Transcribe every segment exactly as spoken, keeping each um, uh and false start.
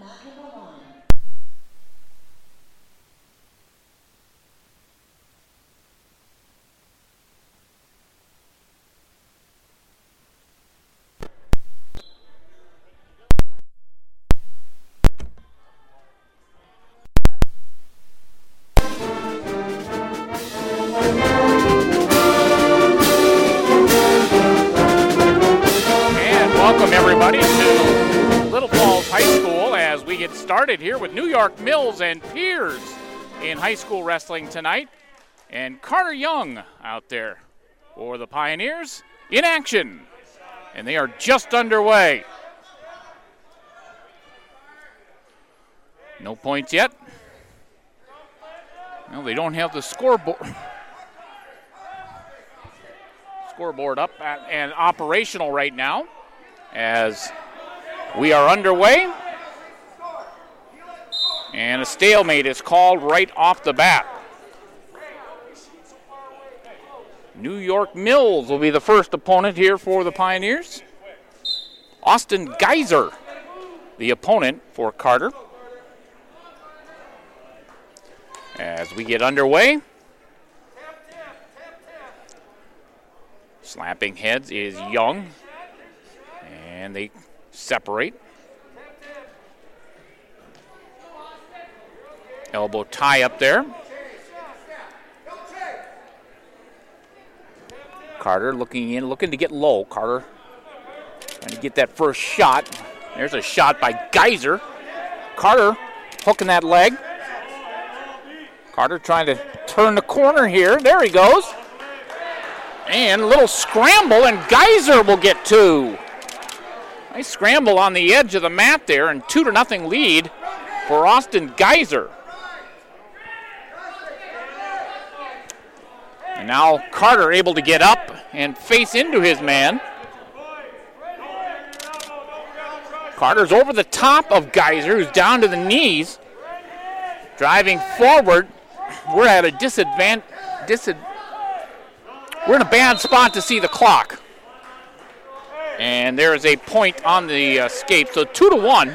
Started here with New York Mills and Piers in high school wrestling tonight. And Carter Young out there for the Pioneers in action. And they are just underway. No points yet. No, they don't have the scoreboard scoreboard up at, and operational right now as we are underway. And a stalemate is called right off the bat. New York Mills will be the first opponent here for the Pioneers. Austin Geyser, the opponent for Carter. As we get underway, slapping heads is Young, and they separate. Elbow tie up there. Carter looking in, looking to get low. Carter trying to get that first shot. There's a shot by Geyser. Carter hooking that leg. Carter trying to turn the corner here. There he goes. And a little scramble, and Geyser will get two. Nice scramble on the edge of the mat there, and two to nothing lead for Austin Geyser. And now Carter able to get up and face into his man. Carter's over the top of Geyser, who's down to the knees. Driving forward. We're at a disadvantage. Disad- We're in a bad spot to see the clock. And there is a point on the escape. So two to one.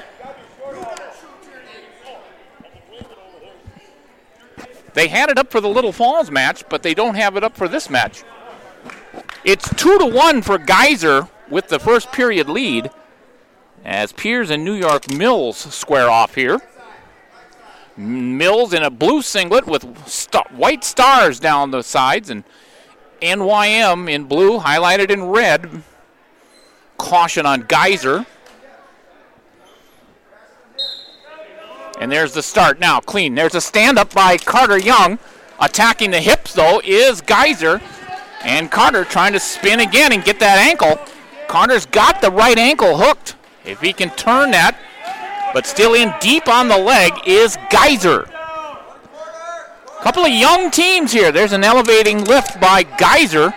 They had it up for the Little Falls match, but they don't have it up for this match. It's two to one for Geyser with the first period lead as Piers and New York Mills square off here. Mills in a blue singlet with st- white stars down the sides, and N Y M in blue highlighted in red. Caution on Geyser. And there's the start now, clean. There's a stand-up by Carter Young. Attacking the hips, though, is Geyser. And Carter trying to spin again and get that ankle. Carter's got the right ankle hooked. If he can turn that, but still in deep on the leg is Geyser. Couple of young teams here. There's an elevating lift by Geyser.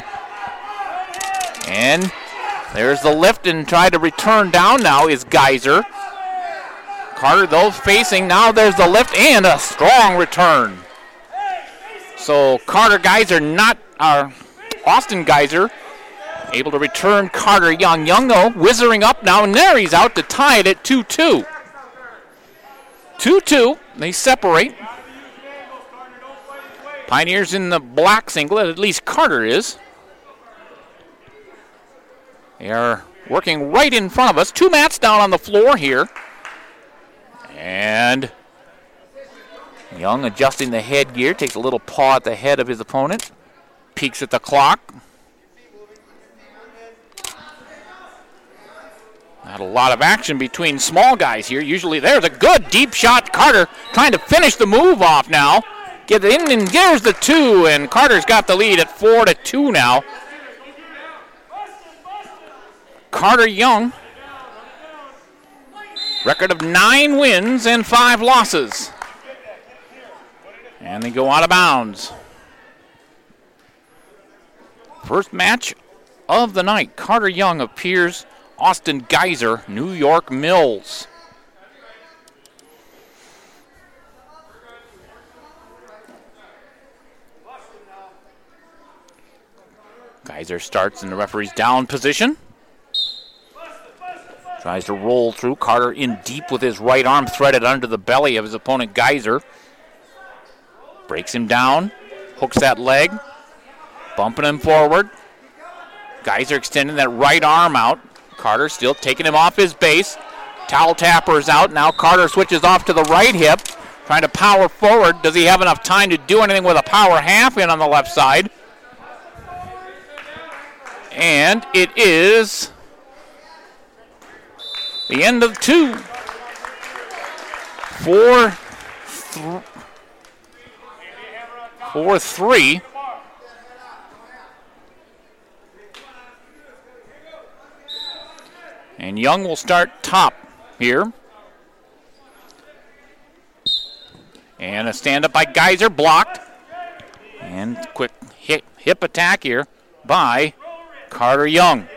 And there's the lift and try to return down now is Geyser. Carter, though, facing. Now there's the lift and a strong return. So Carter Geyser, not uh, Austin Geyser, able to return Carter Young. Young, though, whizzing up now, and there he's out to tie it at two two. two two, they separate. Pioneers in the black singlet, at least Carter is. They are working right in front of us. Two mats down on the floor here. And Young adjusting the headgear, takes a little paw at the head of his opponent, peeks at the clock. Not a lot of action between small guys here. Usually there's a good deep shot. Carter trying to finish the move off now. Get in, and there's the two, and Carter's got the lead at four to two now. Carter Young, record of nine wins and five losses. And they go out of bounds. First match of the night. Carter Young of Piers, Austin Geyser, New York Mills. Geyser starts in the referee's down position. Tries to roll through. Carter in deep with his right arm threaded under the belly of his opponent, Geyser. Breaks him down. Hooks that leg. Bumping him forward. Geyser extending that right arm out. Carter still taking him off his base. Towel tapper's out. Now Carter switches off to the right hip. Trying to power forward. Does he have enough time to do anything with a power half in on the left side? And it is the end of two. Four, th- four, three. And Young will start top here. And a stand-up by Geyser, blocked. And quick hip, hip attack here by Carter Young.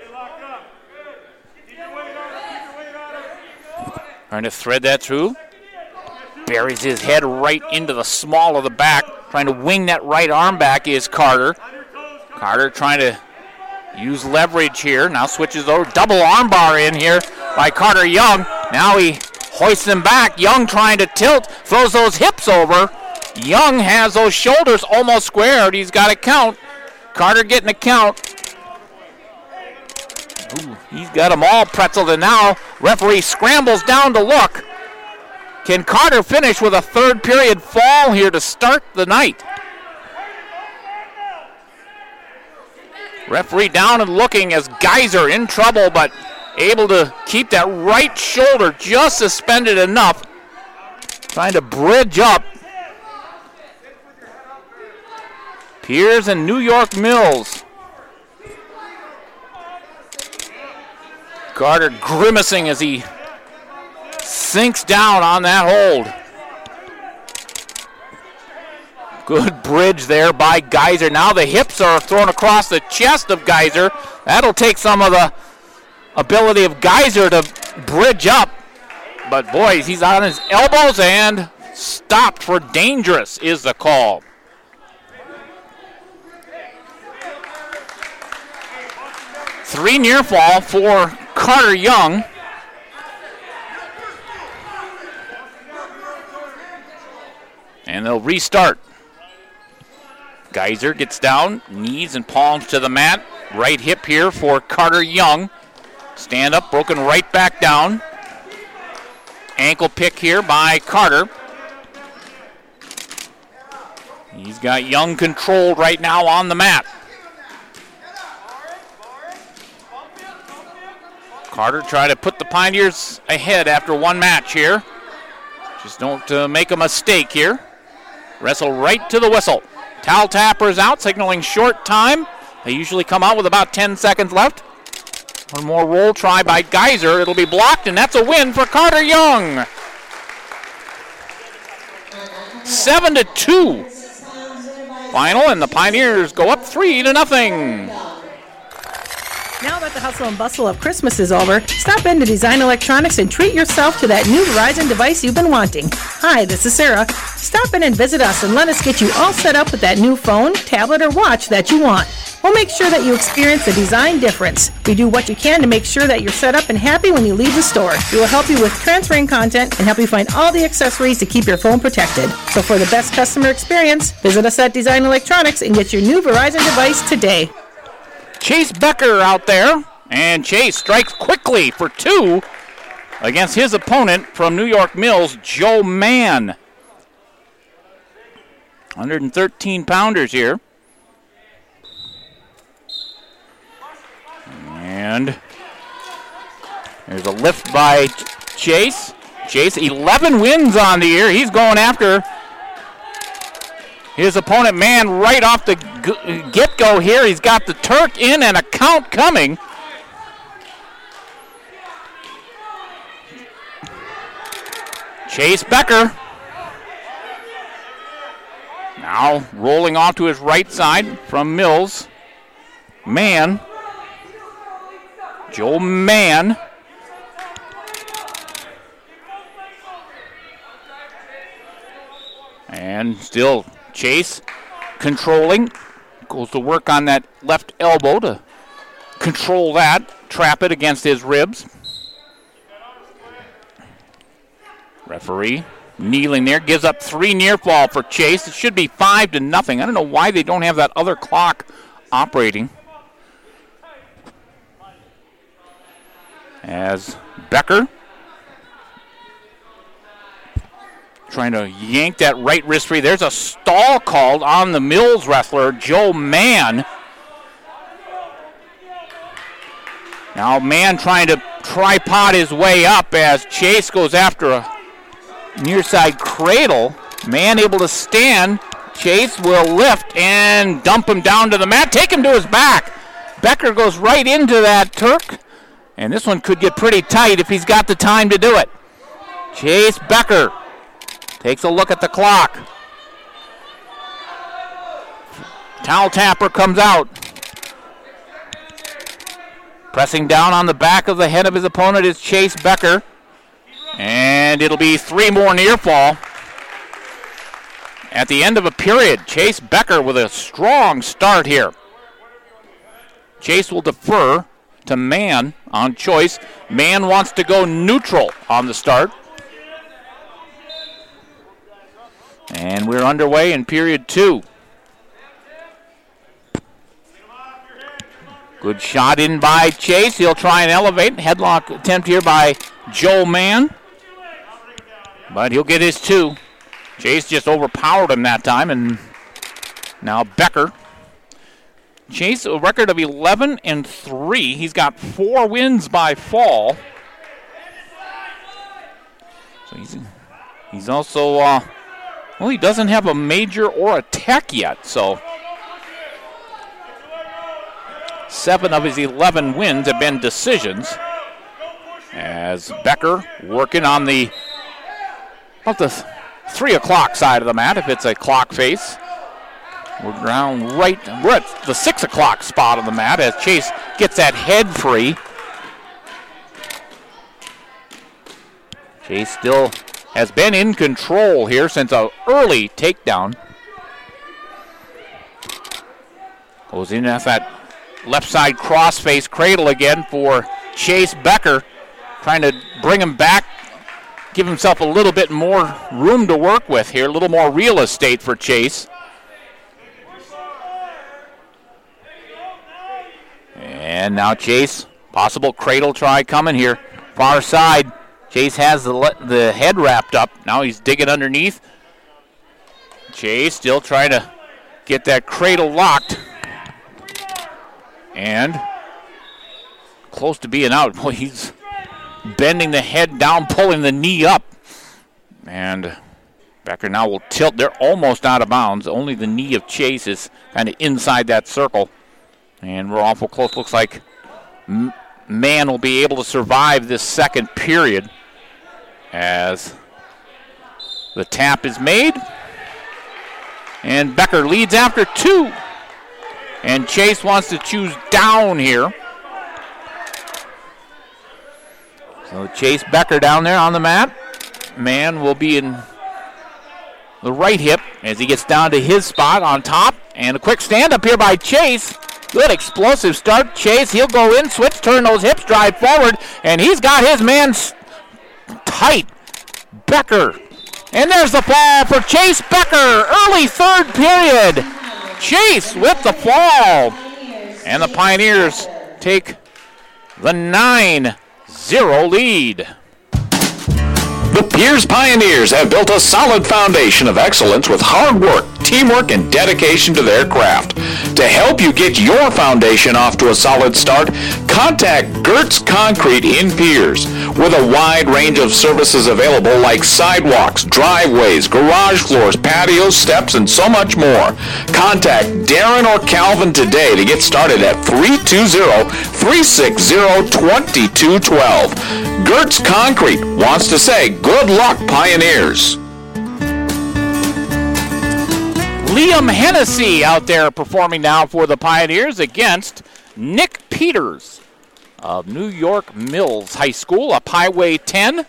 Trying to thread that through. Buries his head right into the small of the back. Trying to wing that right arm back is Carter. Carter trying to use leverage here. Now switches over. Double armbar in here by Carter Young. Now he hoists him back. Young trying to tilt. Throws those hips over. Young has those shoulders almost squared. He's got a count. Carter getting a count. Ooh, he's got them all pretzeled, and now referee scrambles down to look. Can Carter finish with a third period fall here to start the night? Referee down and looking as Geyser in trouble, but able to keep that right shoulder just suspended enough. Trying to bridge up. Piers and New York Mills. Carter grimacing as he sinks down on that hold. Good bridge there by Geyser. Now the hips are thrown across the chest of Geyser. That'll take some of the ability of Geyser to bridge up. But boys, he's on his elbows and stopped for dangerous is the call. Three near fall for Carter Young. And they'll restart. Geyser gets down, knees and palms to the mat. Right hip here for Carter Young. Stand up, broken right back down. Ankle pick here by Carter. He's got Young controlled right now on the mat. Carter try to put the Pioneers ahead after one match here. Just don't uh, make a mistake here. Wrestle right to the whistle. Towel tapper's out, signaling short time. They usually come out with about ten seconds left. One more roll try by Geyser. It'll be blocked, and that's a win for Carter Young. Seven to two. Final, and the Pioneers go up three to nothing. Now that the hustle and bustle of Christmas is over, stop in to Design Electronics and treat yourself to that new Verizon device you've been wanting. Hi, this is Sarah. Stop in and visit us and let us get you all set up with that new phone, tablet, or watch that you want. We'll make sure that you experience the design difference. We do what you can to make sure that you're set up and happy when you leave the store. We will help you with transferring content and help you find all the accessories to keep your phone protected. So for the best customer experience, visit us at Design Electronics and get your new Verizon device today. Chase Becker out there, and Chase strikes quickly for two against his opponent from New York Mills, Joe Mann. one hundred thirteen pounders here. And there's a lift by Chase. Chase, eleven wins on the year. He's going after his opponent, Mann, right off the get-go here. He's got the Turk in and a count coming. Chase Becker. Now rolling off to his right side from Mills. Mann. Joe Mann. And still Chase controlling. Goes to work on that left elbow to control that. Trap it against his ribs. Referee kneeling there, gives up three near fall for Chase. It should be five to nothing. I don't know why they don't have that other clock operating. As Becker trying to yank that right wrist free. There's a stall called on the Mills wrestler, Joe Mann. Now Mann trying to tripod his way up as Chase goes after a near side cradle. Mann able to stand. Chase will lift and dump him down to the mat. Take him to his back. Becker goes right into that Turk. And this one could get pretty tight if he's got the time to do it. Chase Becker takes a look at the clock. Towel tapper comes out. Pressing down on the back of the head of his opponent is Chase Becker. And it'll be three more near fall. At the end of a period, Chase Becker with a strong start here. Chase will defer to Mann on choice. Mann wants to go neutral on the start. And we're underway in period two. Good shot in by Chase. He'll try and elevate. Headlock attempt here by Joe Mann. But he'll get his two. Chase just overpowered him that time. And now Becker. Chase, a record of eleven and three. He's got four wins by fall. So he's, he's also, uh, well, he doesn't have a major or a tech yet. So seven of his eleven wins have been decisions. As Becker working on the, about the th- three o'clock side of the mat if it's a clock face. We're down right, we're at the six o'clock spot on the mat as Chase gets that head free. Chase still has been in control here since an early takedown. Goes in at that left side crossface cradle again for Chase Becker. Trying to bring him back, give himself a little bit more room to work with here, a little more real estate for Chase. And now Chase, possible cradle try coming here. Far side, Chase has the, le- the head wrapped up. Now he's digging underneath. Chase still trying to get that cradle locked. And close to being out. Boy, he's bending the head down, pulling the knee up. And Becker now will tilt. They're almost out of bounds. Only the knee of Chase is kind of inside that circle. And we're awful close. Looks like Mann will be able to survive this second period as the tap is made. And Becker leads after two. And Chase wants to choose down here. So Chase Becker down there on the mat. Mann will be in the right hip as he gets down to his spot on top. And a quick stand up here by Chase. Good explosive start. Chase, he'll go in, switch, turn those hips, drive forward, and he's got his man s- tight. Becker. And there's the fall for Chase Becker. Early third period. Chase with the fall. And the Pioneers take the nine zero lead. The Pierce Pioneers have built a solid foundation of excellence with hard work, teamwork, and dedication to their craft. To help you get your foundation off to a solid start, contact Gertz Concrete in Pierce. With a wide range of services available like sidewalks, driveways, garage floors, patios, steps, and so much more. Contact Darren or Calvin today to get started at three two zero, three six zero, two two one two. Gertz Concrete wants to say good luck, Pioneers. Liam Hennessy out there performing now for the Pioneers against Nick Peters of New York Mills High School, up Highway ten.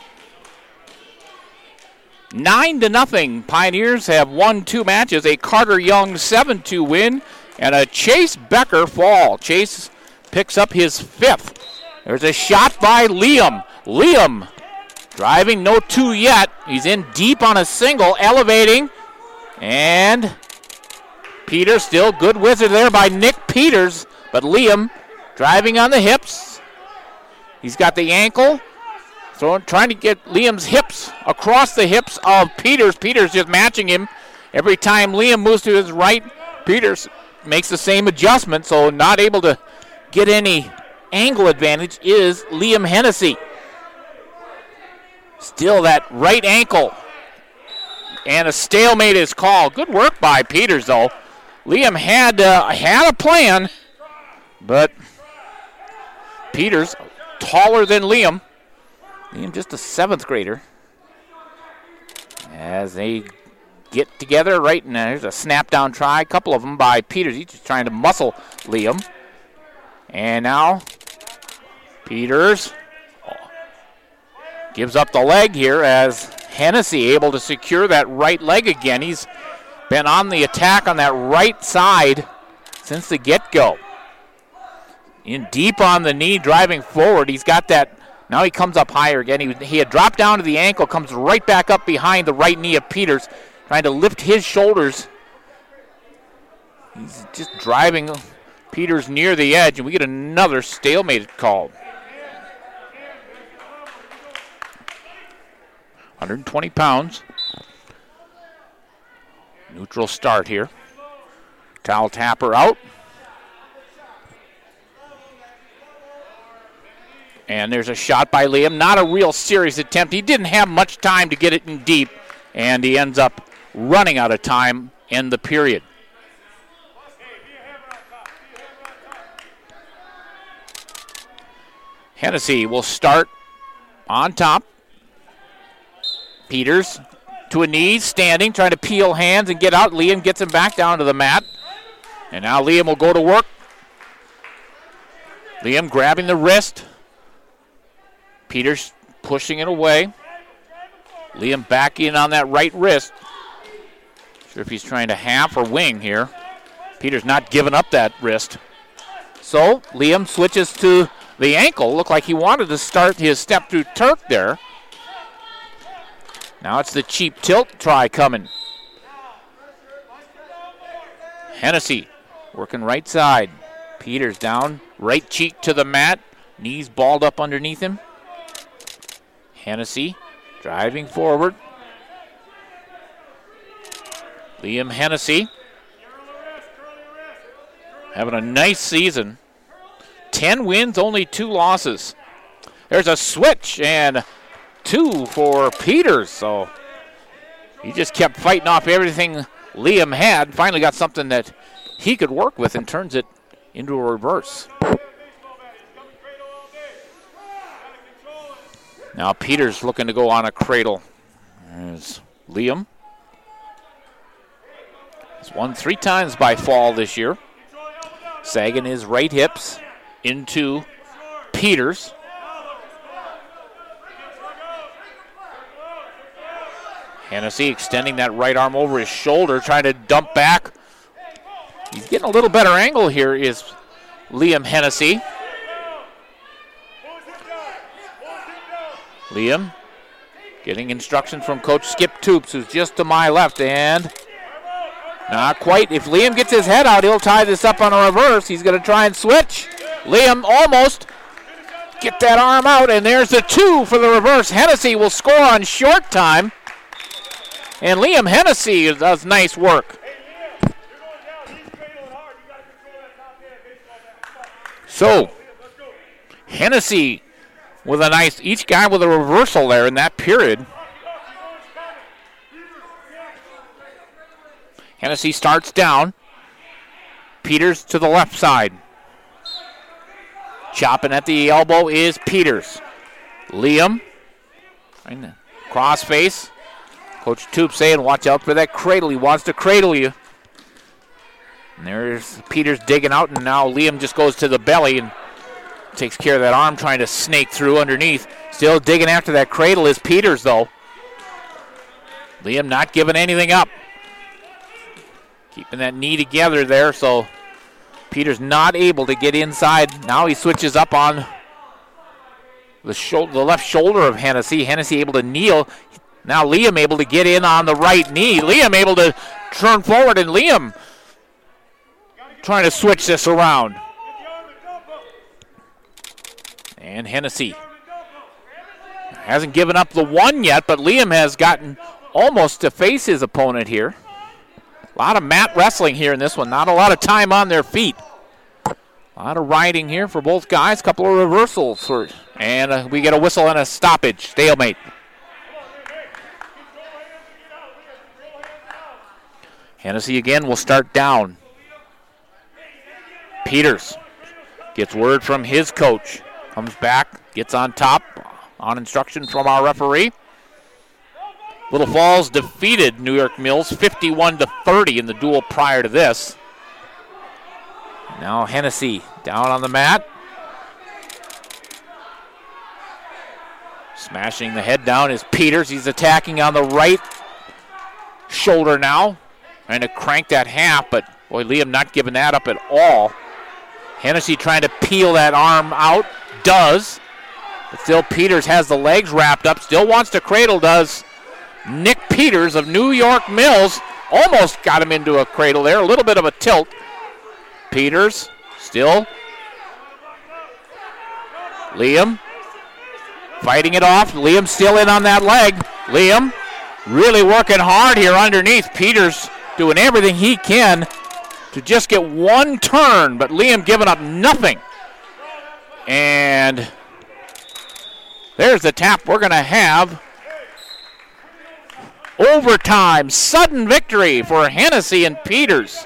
Nine to nothing. Pioneers have won two matches, a Carter Young seven two win and a Chase Becker fall. Chase picks up his fifth. There's a shot by Liam. Liam Driving, no two yet. He's in deep on a single, elevating. And Peters still good wizard there by Nick Peters. But Liam driving on the hips. He's got the ankle. So trying to get Liam's hips across the hips of Peters. Peters just matching him. Every time Liam moves to his right, Peters makes the same adjustment. So not able to get any angle advantage is Liam Hennessy. Still that right ankle. And a stalemate is called. Good work by Peters, though. Liam had, uh, had a plan, but Peters taller than Liam. Liam just a seventh grader. As they get together right now, there's a snap down try. A couple of them by Peters. He's just trying to muscle Liam. And now Peters gives up the leg here as Hennessy able to secure that right leg again. He's been on the attack on that right side since the get-go. In deep on the knee, driving forward. He's got that. Now he comes up higher again. He, he had dropped down to the ankle, comes right back up behind the right knee of Peters, trying to lift his shoulders. He's just driving Peters near the edge, and we get another stalemate called. one hundred twenty pounds. Neutral start here. Towel tapper out. And there's a shot by Liam. Not a real serious attempt. He didn't have much time to get it in deep, and he ends up running out of time in the period. Hennessy will start on top. Peters to a knee, standing, trying to peel hands and get out. Liam gets him back down to the mat. And now Liam will go to work. Liam grabbing the wrist. Peters pushing it away. Liam back in on that right wrist. Sure if he's trying to half or wing here. Peters not giving up that wrist. So Liam switches to the ankle. Looked like he wanted to start his step through Turk there. Now it's the cheap tilt try coming. Hennessy working right side. Peters down, right cheek to the mat. Knees balled up underneath him. Hennessy driving forward. Liam Hennessy having a nice season. Ten wins, only two losses. There's a switch and two for Peters, so he just kept fighting off everything Liam had. Finally got something that he could work with and turns it into a reverse. Now Peters looking to go on a cradle. There's Liam. He's won three times by fall this year. Sagging his right hips into Peters. Hennessy extending that right arm over his shoulder, trying to dump back. He's getting a little better angle here is Liam Hennessy. Liam getting instruction from Coach Skip Toops, who's just to my left, and not quite. If Liam gets his head out, he'll tie this up on a reverse. He's going to try and switch. Liam almost get that arm out, and there's the two for the reverse. Hennessy will score on short time. And Liam Hennessy does nice work. So, Hennessy with a nice, each guy with a reversal there in that period. Hennessy starts down. Peters to the left side. Chopping at the elbow is Peters. Liam, cross face. Coach Toop saying, watch out for that cradle. He wants to cradle you. And there's Peters digging out, and now Liam just goes to the belly and takes care of that arm, trying to snake through underneath. Still digging after that cradle is Peters, though. Liam not giving anything up. Keeping that knee together there, so Peters not able to get inside. Now he switches up on the, sho- the left shoulder of Hennessy. Hennessy able to kneel. Now Liam able to get in on the right knee. Liam able to turn forward, and Liam trying to switch this around. And Hennessy hasn't given up the one yet, but Liam has gotten almost to face his opponent here. A lot of mat wrestling here in this one. Not a lot of time on their feet. A lot of riding here for both guys. A couple of reversals. For, and uh, we get a whistle and a stoppage. Stalemate. Hennessy again will start down. Peters gets word from his coach. Comes back, gets on top on instruction from our referee. Little Falls defeated New York Mills fifty-one to thirty in the duel prior to this. Now Hennessy down on the mat. Smashing the head down is Peters. He's attacking on the right shoulder now. Trying to crank that half, but boy, Liam not giving that up at all. Hennessy trying to peel that arm out. Does. But still Peters has the legs wrapped up. Still wants to cradle, does Nick Peters of New York Mills. Almost got him into a cradle there. A little bit of a tilt. Peters still. Liam fighting it off. Liam still in on that leg. Liam really working hard here underneath. Peters doing everything he can to just get one turn, but Liam giving up nothing. And there's the tap. We're going to have overtime. Sudden victory for Hennessy and Peters.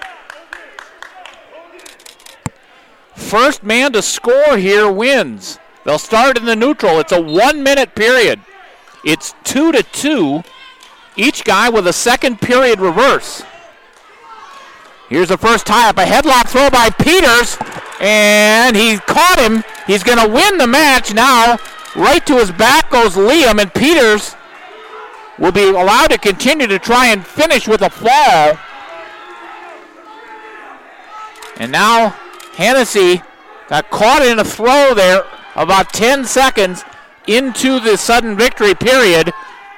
First man to score here wins. They'll start in the neutral. It's a one-minute period. It's two to two. Each guy with a second period reverse. Here's the first tie-up. A headlock throw by Peters. And he caught him. He's going to win the match now. Right to his back goes Liam, and Peters will be allowed to continue to try and finish with a fall. And now Hennessy got caught in a throw there about ten seconds into the sudden victory period.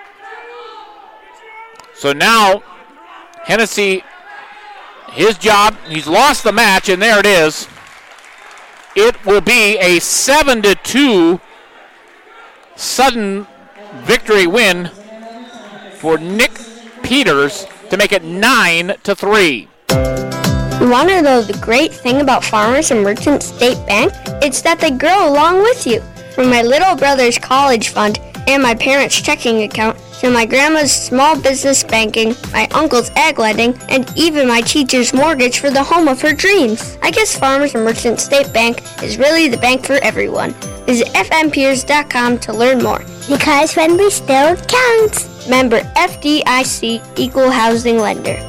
So now Hennessy, his job, he's lost the match, and there it is. It will be a seven to two sudden victory win for Nick Peters to make it nine to three. You want to know the great thing about Farmers and Merchant State Bank? It's that they grow along with you. From my little brother's college fund and my parents' checking account to my grandma's small business banking, my uncle's ag lending, and even my teacher's mortgage for the home of her dreams. I guess Farmers and Merchant State Bank is really the bank for everyone. Visit f m peers dot com to learn more. Because friendly still counts. Member F D I C, Equal Housing Lender.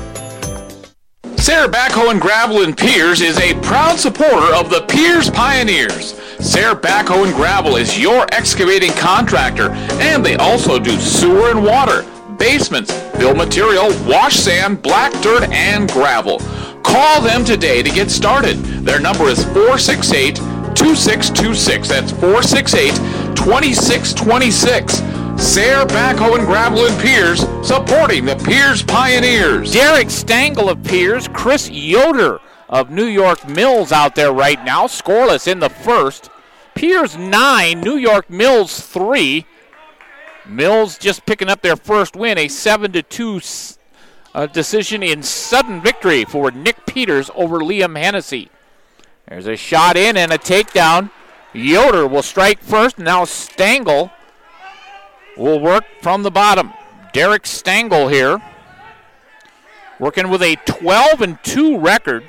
Sayre Backhoe and Gravel in Pierz is a proud supporter of the Pierz Pioneers. Sayre Backhoe and Gravel is your excavating contractor, and they also do sewer and water, basements, fill material, wash sand, black dirt, and gravel. Call them today to get started. Their number is four six eight, two six two six. That's four six eight, two six two six. Sayre Backhoe and Gravel in Pierz, supporting the Pierz Pioneers. Derek Stangl of Pierz, Chris Yoder of New York Mills out there right now, scoreless in the first. Pierz nine, New York Mills three. Mills just picking up their first win, a seven to two uh, decision in sudden victory for Nick Peters over Liam Hennessy. There's a shot in and a takedown. Yoder will strike first. Now Stangl will work from the bottom. Derek Stangl here, working with a twelve and two record.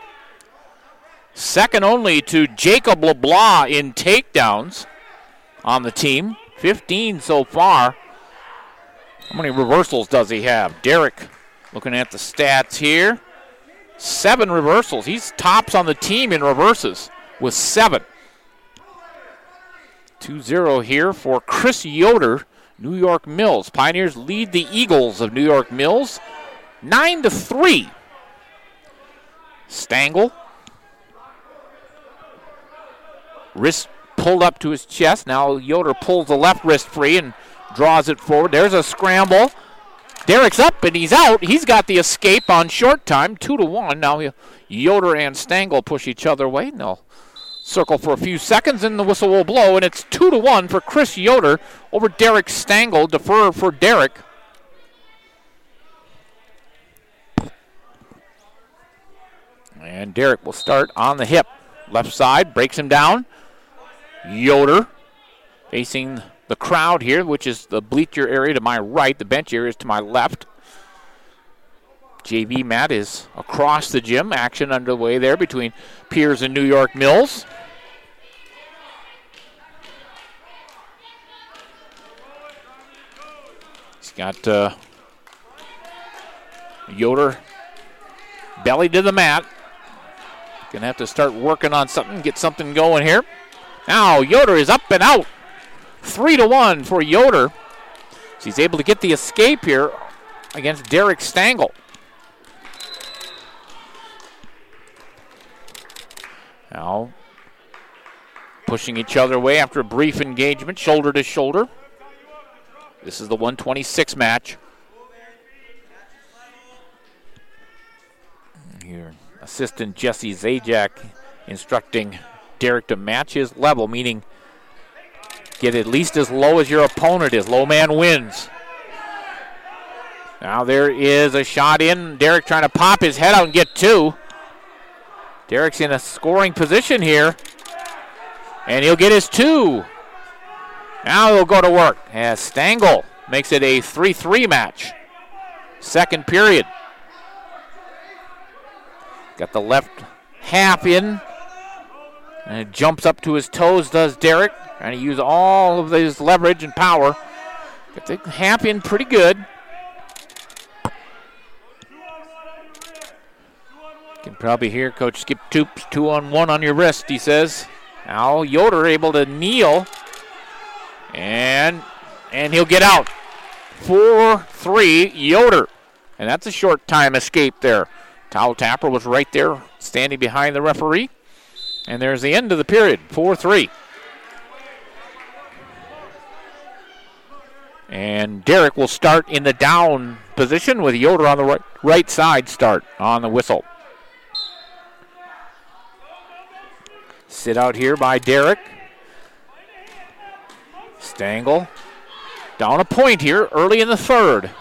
Second only to Jacob LeBlanc in takedowns on the team. fifteen so far. How many reversals does he have? Derek, looking at the stats here, seven reversals. He's tops on the team in reverses with seven. two zero here for Chris Yoder, New York Mills. Pioneers lead the Eagles of New York Mills nine to three. Stangl. Wrist pulled up to his chest. Now Yoder pulls the left wrist free and draws it forward. There's a scramble. Derek's up and he's out. He's got the escape on short time, two to one. Now Yoder and Stengel push each other away. And they'll circle for a few seconds and the whistle will blow. And it's two to one for Chris Yoder over Derek Stengel. Defer for Derek. And Derek will start on the hip. Left side, breaks him down. Yoder facing the crowd here, which is the bleacher area to my right. The bench area is to my left. J V mat is across the gym. Action underway there between Piers and New York Mills. He's got uh, Yoder belly to the mat. Gonna have to start working on something, get something going here. Now Yoder is up and out. Three to one for Yoder. So he's able to get the escape here against Derek Stengel. Now pushing each other away after a brief engagement, shoulder to shoulder. This is the one twenty-six match. Here, assistant Jesse Zajac instructing Derek to match his level, meaning get at least as low as your opponent is. Low man wins. Now there is a shot in. Derek trying to pop his head out and get two. Derek's in a scoring position here. And he'll get his two. Now he'll go to work as Stengel makes it a three three match. Second period. Got the left half in. And it jumps up to his toes, does Derek. Trying to use all of his leverage and power. Got the half in pretty good. You can probably hear Coach Skip Toops, two on one on your wrist, he says. Now Yoder able to kneel. And, and he'll get out. four three, Yoder. And that's a short time escape there. Towel Tapper was right there standing behind the referee. And there's the end of the period, four three. And Derek will start in the down position with Yoder on the right, right side start on the whistle. Sit out here by Derek. Stengel down a point here early in the third.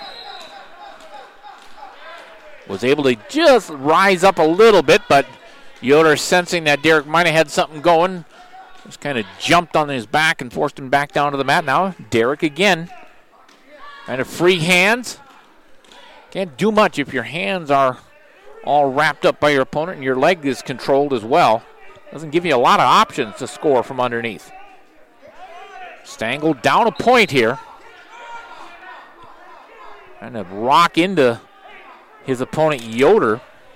Was able to just rise up a little bit, but Yoder sensing that Derek might have had something going. Just kind of jumped on his back and forced him back down to the mat. Now Derek again. Kind of free hands. Can't do much if your hands are all wrapped up by your opponent and your leg is controlled as well. Doesn't give you a lot of options to score from underneath. Stengel down a point here. Kind of rock into his opponent Yoder.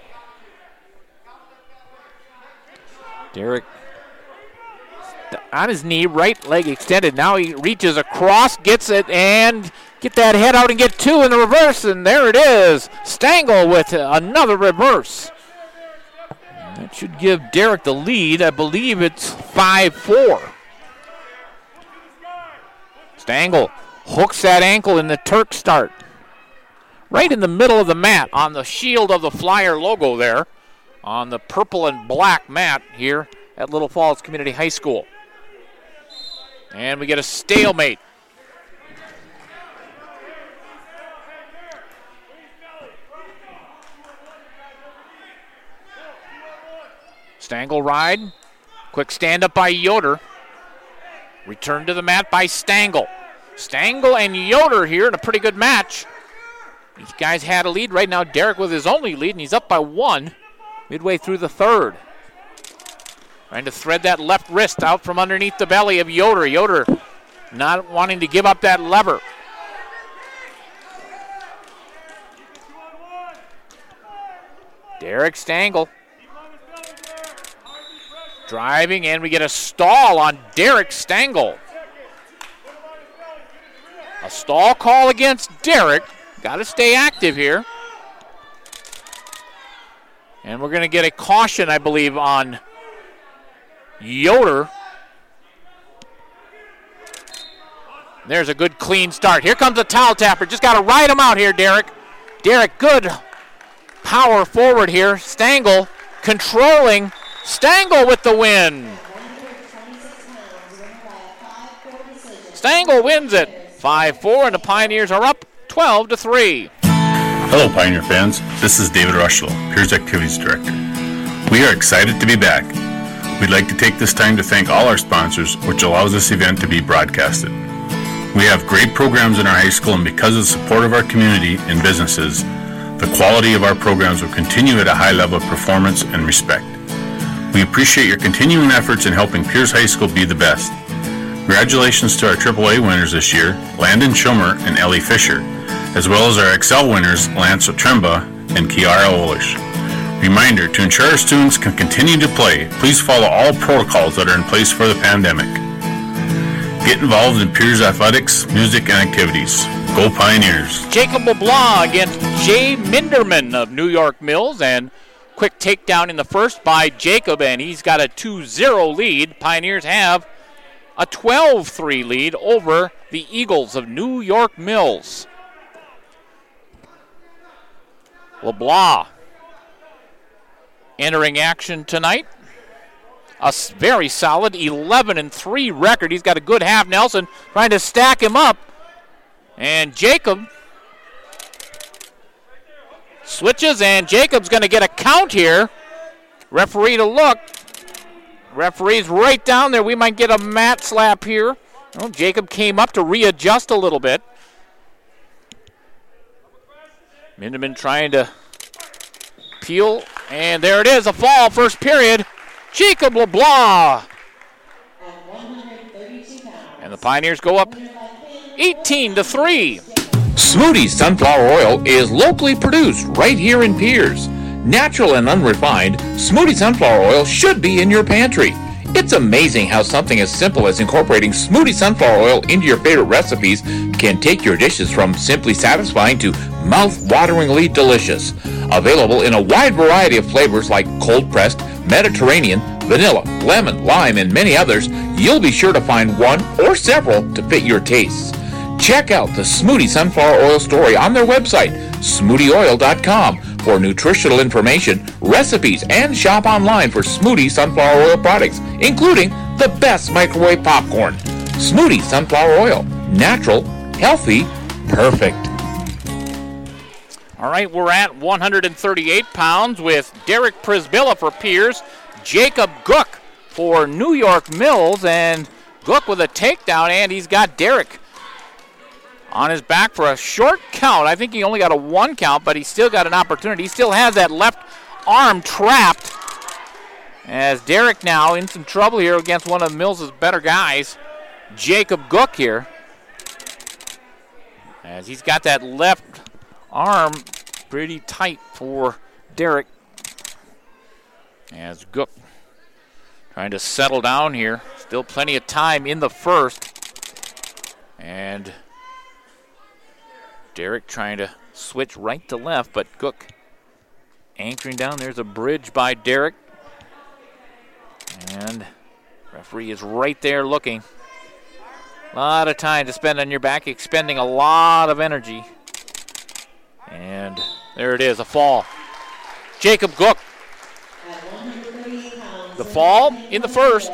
Derek on his knee, right leg extended. Now he reaches across, gets it, and get that head out and get two in the reverse, and there it is. Stengel with another reverse. That should give Derek the lead. I believe it's five four. Stengel hooks that ankle in the Turk start. Right in the middle of the mat on the shield of the Flyer logo there on the purple and black mat here at Little Falls Community High School. And we get a stalemate. Stengel ride. Quick stand up by Yoder. Return to the mat by Stengel. Stengel and Yoder here in a pretty good match. These guys had a lead. Right now Derek with his only lead, and he's up by one midway through the third. Trying to thread that left wrist out from underneath the belly of Yoder. Yoder not wanting to give up that lever. Derek Stengel driving, and we get a stall on Derek Stengel. A stall call against Derek. Got to stay active here. And we're going to get a caution, I believe, on Yoder. There's a good clean start. Here comes the towel tapper. Just got to ride him out here, Derek. Derek, good power forward here. Stengel controlling. Stengel with the win. Stengel wins it. five four, and the Pioneers are up twelve to three. Hello, Pioneer fans. This is David Rushlow, Piers Activities Director. We are excited to be back. We'd like to take this time to thank all our sponsors, which allows this event to be broadcasted. We have great programs in our high school, and because of the support of our community and businesses, the quality of our programs will continue at a high level of performance and respect. We appreciate your continuing efforts in helping Piers High School be the best. Congratulations to our triple A winners this year, Landon Schumer and Ellie Fisher, as well as our Excel winners, Lance Otremba and Kiara Olish. Reminder, to ensure our students can continue to play, please follow all protocols that are in place for the pandemic. Get involved in Piers athletics, music, and activities. Go Pioneers. Jacob LeBlanc against Jay Minderman of New York Mills, and quick takedown in the first by Jacob, and he's got a two zero lead. Pioneers have a twelve three lead over the Eagles of New York Mills. LeBlanc entering action tonight. A very solid eleven and three record. He's got a good half. Nelson trying to stack him up. And Jacob switches, and Jacob's going to get a count here. Referee to look. Referee's right down there. We might get a mat slap here. Oh, Jacob came up to readjust a little bit. Minderman trying to peel, and there it is, a fall, first period. Jacob LeBlanc. And the Pioneers go up eighteen to three. Smoothie Sunflower Oil is locally produced right here in Piers. Natural and unrefined, Smoothie Sunflower Oil should be in your pantry. It's amazing how something as simple as incorporating Smoothie Sunflower Oil into your favorite recipes can take your dishes from simply satisfying to mouth-wateringly delicious. Available in a wide variety of flavors like cold-pressed, Mediterranean, vanilla, lemon, lime, and many others, you'll be sure to find one or several to fit your tastes. Check out the Smoothie Sunflower Oil story on their website, smoothie oil dot com, for nutritional information, recipes, and shop online for Smoothie Sunflower Oil products, including the best microwave popcorn. Smoothie Sunflower Oil. Natural, healthy, perfect. All right, we're at one hundred thirty-eight pounds with Derek Prisbilla for Piers, Jacob Gook for New York Mills, and Gook with a takedown, and he's got Derek on his back for a short count. I think he only got a one count, but he still got an opportunity. He still has that left arm trapped. As Derek now in some trouble here against one of Mills' better guys, Jacob Gook here. As he's got that left arm pretty tight for Derek. As Gook trying to settle down here. Still plenty of time in the first. And Derek trying to switch right to left, but Gook anchoring down. There's a bridge by Derek. And referee is right there looking. A lot of time to spend on your back, expending a lot of energy. And there it is, a fall. Jacob Gook. The fall in the first.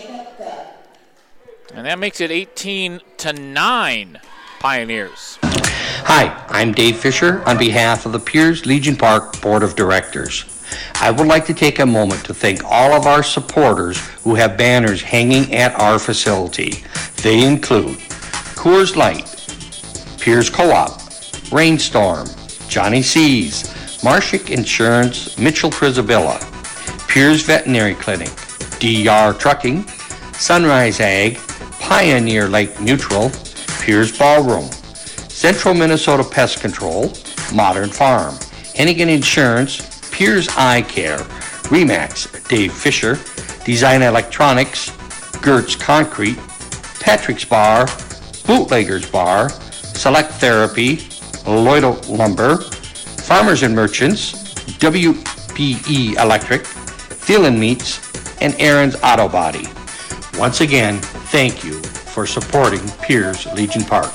And that makes it eighteen to nine Pioneers. Hi, I'm Dave Fisher on behalf of the Piers Legion Park Board of Directors. I would like to take a moment to thank all of our supporters who have banners hanging at our facility. They include Coors Light, Piers Co-op, Rainstorm, Johnny C's, Marshik Insurance, Mitchell Prisabilla, Piers Veterinary Clinic, D R Trucking, Sunrise Ag, Pioneer Lake Mutual, Piers Ballroom, Central Minnesota Pest Control, Modern Farm, Hennigan Insurance, Piers Eye Care, Remax, Dave Fisher, Design Electronics, Gertz Concrete, Patrick's Bar, Bootleggers Bar, Select Therapy, Lloyd Lumber, Farmers and Merchants, W P E Electric, Thielen Meats, and Aaron's Auto Body. Once again, thank you for supporting Piers Legion Park.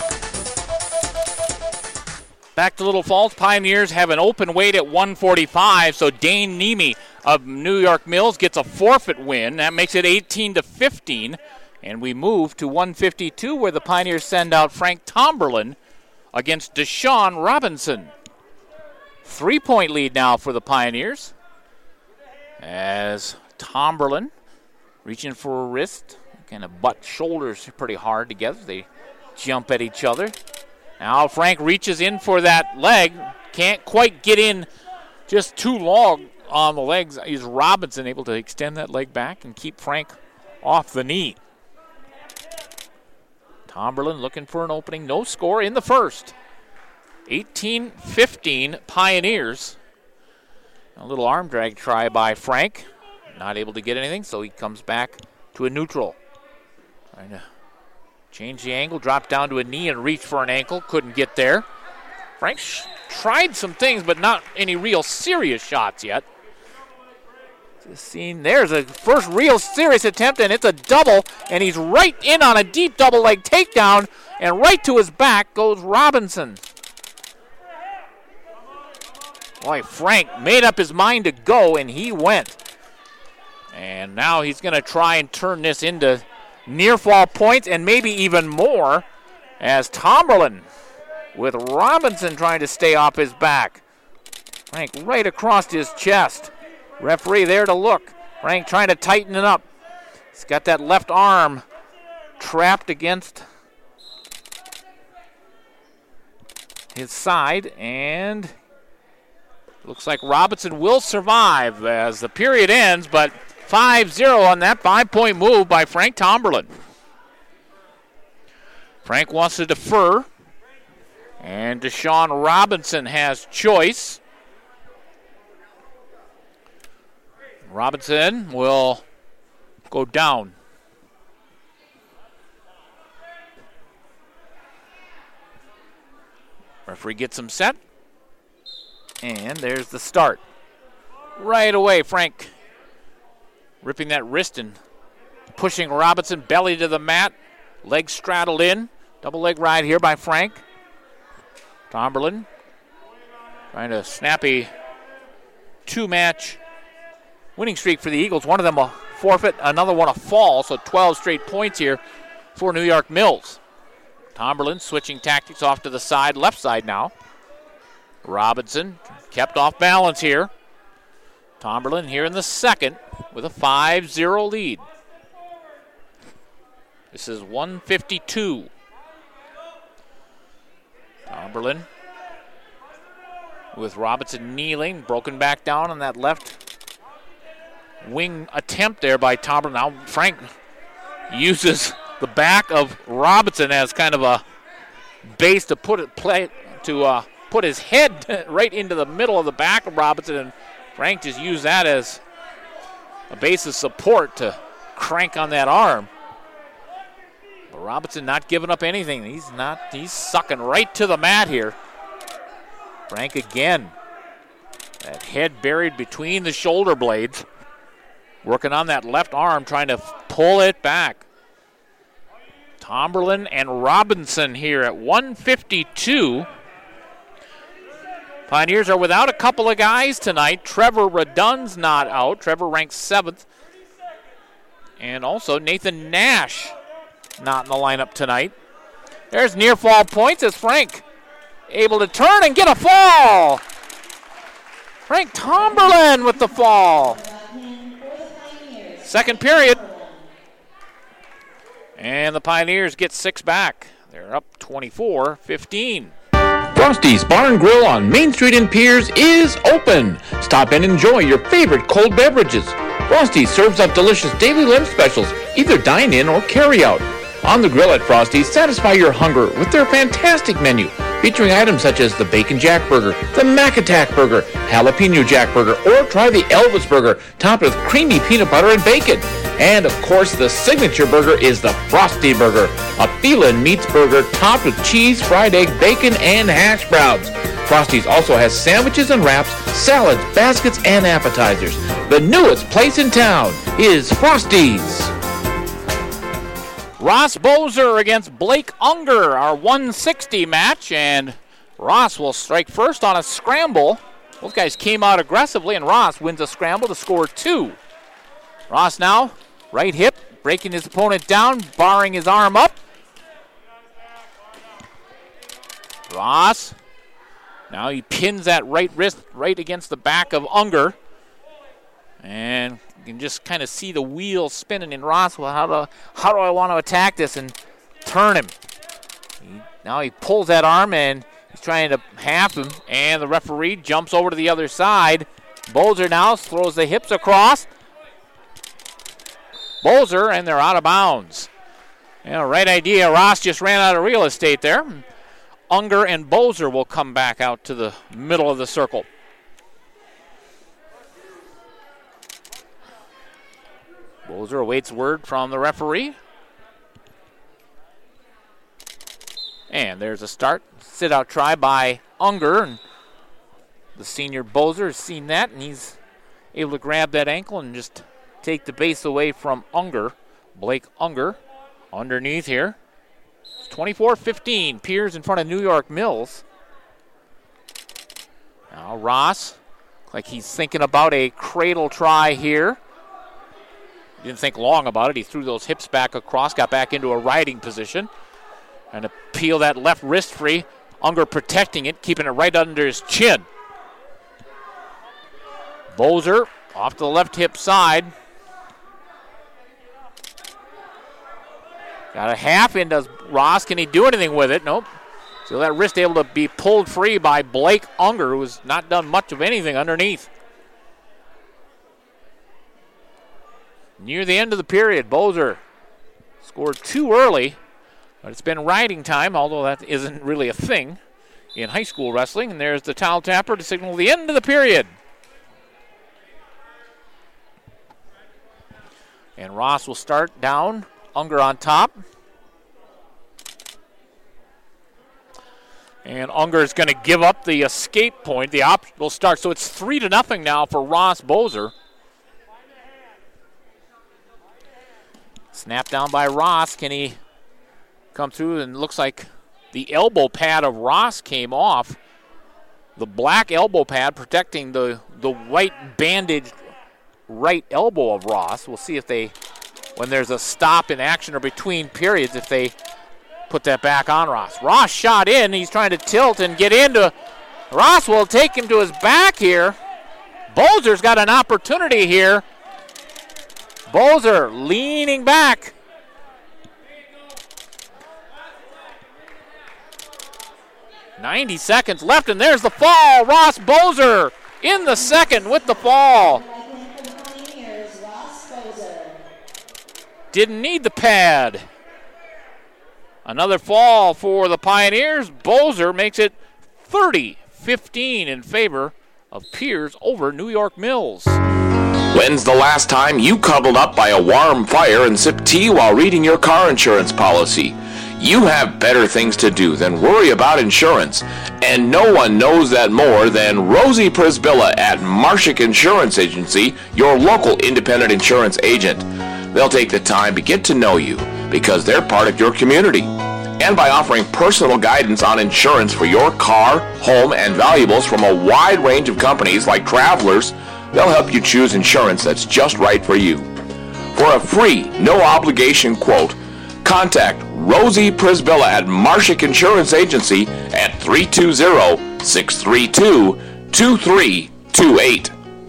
Back to Little Falls. Pioneers have an open weight at one forty-five, so Dane Nemi of New York Mills gets a forfeit win. That makes it eighteen to fifteen, and we move to one fifty-two, where the Pioneers send out Frank Tomberlin against Deshaun Robinson. Three-point lead now for the Pioneers, as Tomberlin reaching for a wrist, kind of butt shoulders pretty hard together. They jump at each other. Now Frank reaches in for that leg. Can't quite get in, just too long on the legs. Is Robinson able to extend that leg back and keep Frank off the knee? Tomberlin looking for an opening. No score in the first. eighteen fifteen Pioneers. A little arm drag try by Frank. Not able to get anything, so he comes back to a neutral. Trying to change the angle, drop down to a knee and reach for an ankle. Couldn't get there. Frank sh- tried some things, but not any real serious shots yet. Just seeing, there's a first real serious attempt, and it's a double, and he's right in on a deep double leg takedown, and right to his back goes Robinson. Boy, Frank made up his mind to go, and he went. And now he's going to try and turn this into near fall points and maybe even more, as Tomberlin with Robinson trying to stay off his back. Frank right across his chest. Referee there to look. Frank trying to tighten it up. He's got that left arm trapped against his side, and looks like Robinson will survive as the period ends, but five zero on that five-point move by Frank Tomberlin. Frank wants to defer, and Deshaun Robinson has choice. Robinson will go down. Referee gets him set, and there's the start. Right away, Frank ripping that wrist and pushing Robinson belly to the mat. Legs straddled in. Double leg ride here by Frank. Tomberlin trying to snap a two-match winning streak for the Eagles. One of them a forfeit, another one a fall, so twelve straight points here for New York Mills. Tomberlin switching tactics off to the side, left side now. Robinson kept off balance here. Tomberlin here in the second with a five zero lead. This is one fifty-two. Tomberlin with Robinson kneeling, broken back down on that left wing attempt there by Tomberlin. Now Frank uses the back of Robinson as kind of a base to put it play to uh, put his head right into the middle of the back of Robinson, and Frank just used that as a base of support to crank on that arm. But Robinson not giving up anything. He's not, he's sucking right to the mat here. Frank again. That head buried between the shoulder blades. Working on that left arm, trying to pull it back. Tomberlin and Robinson here at one fifty-two. Pioneers are without a couple of guys tonight. Trevor Redun's not out. Trevor ranks seventh. And also Nathan Nash not in the lineup tonight. There's near fall points as Frank able to turn and get a fall. Frank Tomberlin with the fall. Second period. And the Pioneers get six back. They're up twenty-four fifteen. Frosty's Bar and Grill on Main Street in Piers is open. Stop and enjoy your favorite cold beverages. Frosty's serves up delicious daily lunch specials, either dine in or carry out. On the grill at Frosty's, satisfy your hunger with their fantastic menu, featuring items such as the Bacon Jack Burger, the Mac Attack Burger, Jalapeno Jack Burger, or try the Elvis Burger, topped with creamy peanut butter and bacon. And, of course, the signature burger is the Frosty Burger, a feline meats burger topped with cheese, fried egg, bacon, and hash browns. Frosty's also has sandwiches and wraps, salads, baskets, and appetizers. The newest place in town is Frosty's. Ross Bozer against Blake Unger, our one sixty match, and Ross will strike first on a scramble. Both guys came out aggressively, and Ross wins a scramble to score two. Ross now, right hip, breaking his opponent down, barring his arm up. Ross, now he pins that right wrist right against the back of Unger. And you can just kind of see the wheels spinning in Ross. Well, how do, how do I want to attack this and turn him? He, now he pulls that arm and he's trying to half him. And the referee jumps over to the other side. Bozer now throws the hips across. Bozer, and they're out of bounds. Yeah, right idea. Ross just ran out of real estate there. Unger and Bozer will come back out to the middle of the circle. Bozer awaits word from the referee. And there's a start. Sit-out try by Unger. And the senior Bozer has seen that, and he's able to grab that ankle and just take the base away from Unger. Blake Unger underneath here. It's twenty-four fifteen. Piers in front of New York Mills. Now Ross, like he's thinking about a cradle try here. Didn't think long about it. He threw those hips back across, got back into a riding position. And to peel that left wrist free. Unger protecting it, keeping it right under his chin. Bozer off to the left hip side. Got a half in, does Ross. Can he do anything with it? Nope. So that wrist able to be pulled free by Blake Unger, who has not done much of anything underneath. Near the end of the period, Bozer scored too early, but it's been riding time, although that isn't really a thing in high school wrestling. And there's the towel tapper to signal the end of the period. And Ross will start down, Unger on top. And Unger is going to give up the escape point. The option will start. So it's three to nothing now for Ross Bozer. Snap down by Ross. Can he come through? And looks like the elbow pad of Ross came off. The black elbow pad protecting the, the white bandaged right elbow of Ross. We'll see if they, when there's a stop in action or between periods, if they put that back on Ross. Ross shot in. He's trying to tilt and get into. Ross will take him to his back here. Bozer's got an opportunity here. Bozer leaning back. ninety seconds left, and there's the fall. Ross Bozer in the second with the fall. Didn't need the pad. Another fall for the Pioneers. Bozer makes it thirty fifteen in favor of Piers over New York Mills. When's the last time you cuddled up by a warm fire and sipped tea while reading your car insurance policy? You have better things to do than worry about insurance, and no one knows that more than Rosie Prisbilla at Marshak Insurance Agency, your local independent insurance agent. They'll take the time to get to know you because they're part of your community. And by offering personal guidance on insurance for your car, home, and valuables from a wide range of companies like Travelers, they'll help you choose insurance that's just right for you. For a free, no-obligation quote, contact Rosie Prisbilla at Marshak Insurance Agency at three two zero, six three two, two three two eight.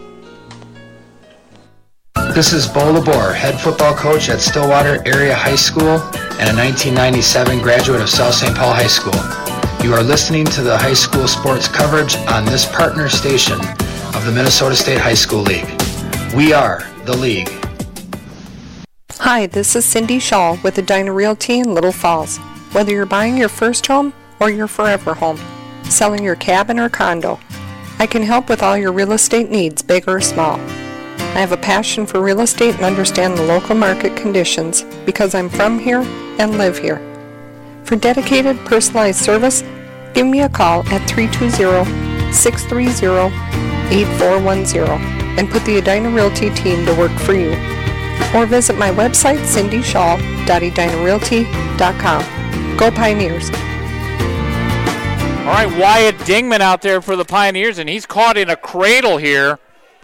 This is Bo Labor, head football coach at Stillwater Area High School and a nineteen ninety-seven graduate of South Saint Paul High School. You are listening to the high school sports coverage on this partner station of the Minnesota State High School League. We are the league. Hi, this is Cindy Shaw with Edina Realty in Little Falls. Whether you're buying your first home or your forever home, selling your cabin or condo, I can help with all your real estate needs, big or small. I have a passion for real estate and understand the local market conditions because I'm from here and live here. For dedicated, personalized service, give me a call at three two zero, six three zero, eight four one zero and put the Edina Realty team to work for you. or visit my website, cindy shaw dot edina realty dot com. Go Pioneers! All right, Wyatt Dingman out there for the Pioneers, and he's caught in a cradle here.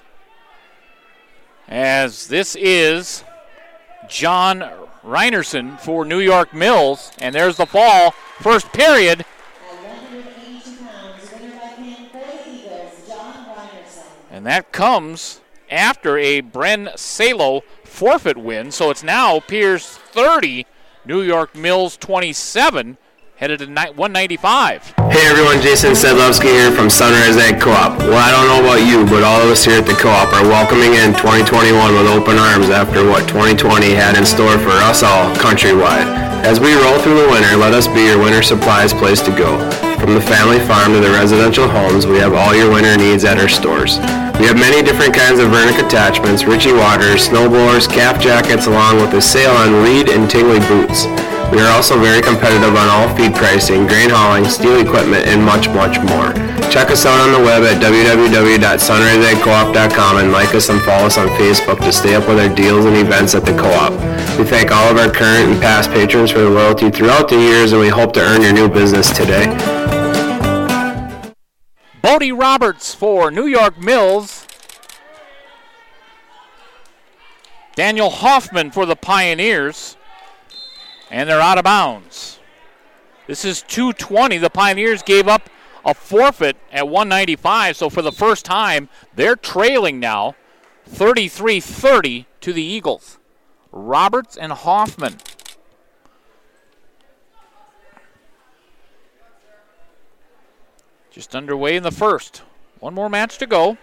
As this is John Reinerson for New York Mills, and there's the fall. First period. And that comes after a Bren Salo forfeit win, so it's now Pierce thirty, New York Mills twenty-seven. Headed to one ninety-five. Hey everyone, Jason Sedlowski here from Sunrise Ag Co-op. Well, I don't know about you, but all of us here at the Co-op are welcoming in twenty twenty-one with open arms after what twenty twenty had in store for us all countrywide. As we roll through the winter, let us be your winter supplies place to go. From the family farm to the residential homes, we have all your winter needs at our stores. We have many different kinds of Vernick attachments, Ritchie Waters, snowblowers, calf jackets, along with a sale on Reed and Tingley boots. We are also very competitive on all feed pricing, grain hauling, steel equipment, and much, much more. Check us out on the web at w w w dot sunrise ag co op dot com and like us and follow us on Facebook to stay up with our deals and events at the Co-op. We thank all of our current and past patrons for their loyalty throughout the years, and we hope to earn your new business today. Bodie Roberts for New York Mills. Daniel Hoffman for the Pioneers. And they're out of bounds. This is two twenty. The Pioneers gave up a forfeit at one ninety-five, so for the first time, they're trailing now thirty-three thirty to the Eagles. Roberts and Hoffman. Just underway in the first. One more match to go.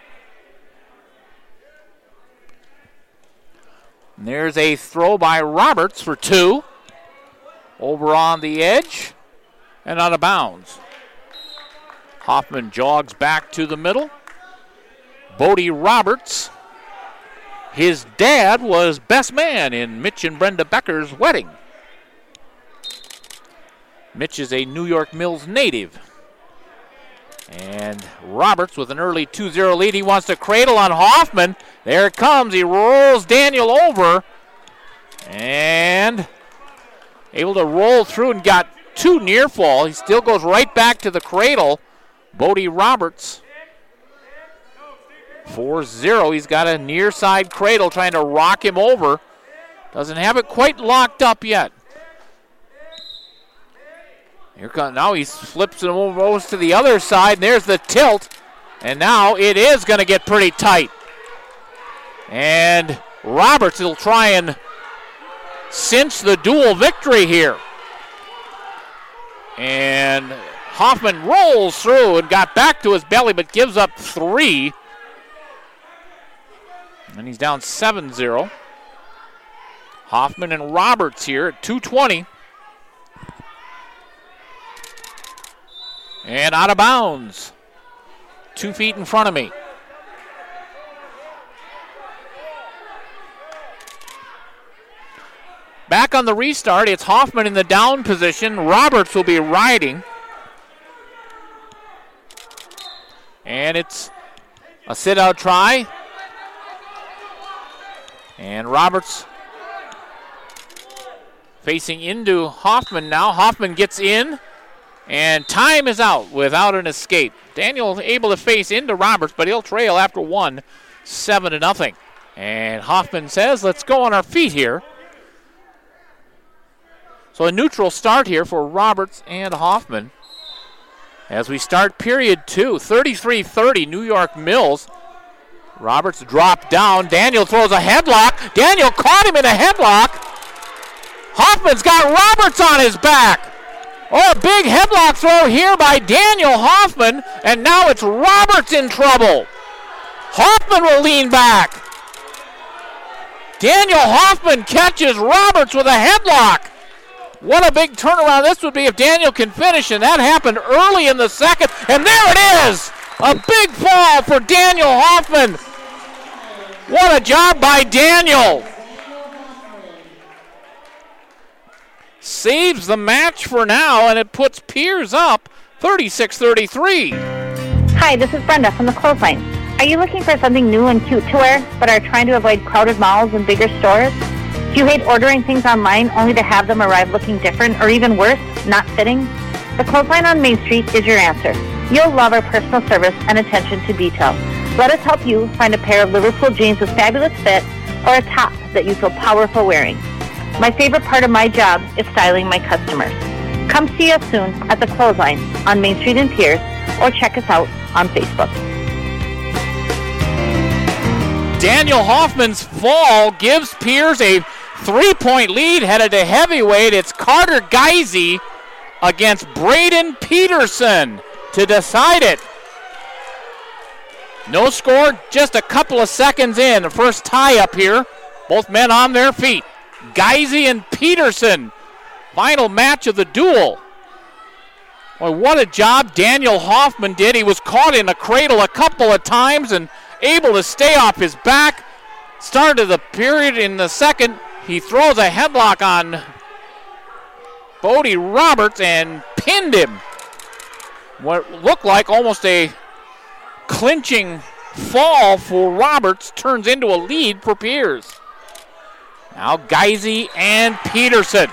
And there's a throw by Roberts for two. Over on the edge and out of bounds. Hoffman jogs back to the middle. Bodie Roberts. His dad was best man in Mitch and Brenda Becker's wedding. Mitch is a New York Mills native. And Roberts with an early two zero lead. He wants to cradle on Hoffman. There it comes. He rolls Daniel over. And able to roll through and got two near fall. He still goes right back to the cradle. Bodie Roberts. four zero. He's got a near side cradle trying to rock him over. Doesn't have it quite locked up yet. Here comes, now he flips him over to the other side, and there's the tilt. And now it is going to get pretty tight. And Roberts will try and cinch the dual victory here. And Hoffman rolls through and got back to his belly, but gives up three. And he's down seven zero. Hoffman and Roberts here at two twenty. And out of bounds. Two feet in front of me. Back on the restart, it's Hoffman in the down position. Roberts will be riding. And it's a sit-out try. And Roberts facing into Hoffman now. Hoffman gets in. And time is out without an escape. Daniel able to face into Roberts, but he'll trail after one, seven to nothing. And Hoffman says, let's go on our feet here. So a neutral start here for Roberts and Hoffman. As we start period two, thirty-three thirty, New York Mills. Roberts dropped down. Daniel throws a headlock. Daniel caught him in a headlock. Hoffman's got Roberts on his back. Oh, a big headlock throw here by Daniel Hoffman, and now it's Roberts in trouble. Hoffman will lean back. Daniel Hoffman catches Roberts with a headlock. What a big turnaround this would be if Daniel can finish, and that happened early in the second, and there it is! A big fall for Daniel Hoffman. What a job by Daniel. Saves the match for now, and it puts Piers up thirty-six thirty-three. Hi, this is Brenda from the Clothesline. Are you looking for something new and cute to wear, but are trying to avoid crowded malls and bigger stores? Do you hate ordering things online only to have them arrive looking different, or even worse, not fitting? The Clothesline on Main Street is your answer. You'll love our personal service and attention to detail. Let us help you find a pair of Liverpool jeans with fabulous fit or a top that you feel powerful wearing. My favorite part of my job is styling my customers. Come see us soon at the Clothesline on Main Street in Pierce, or check us out on Facebook. Daniel Hoffman's fall gives Pierce a three-point lead, headed to heavyweight. It's Carter Geisey against Braden Peterson to decide it. No score, just a couple of seconds in. The first tie-up here. Both men on their feet. Geisey and Peterson. Final match of the duel. Boy, what a job Daniel Hoffman did. He was caught in a cradle a couple of times and able to stay off his back. Start of the period in the second. He throws a headlock on Bodie Roberts and pinned him. What looked like almost a clinching fall for Roberts turns into a lead for Pierce. Now Geisey and Peterson.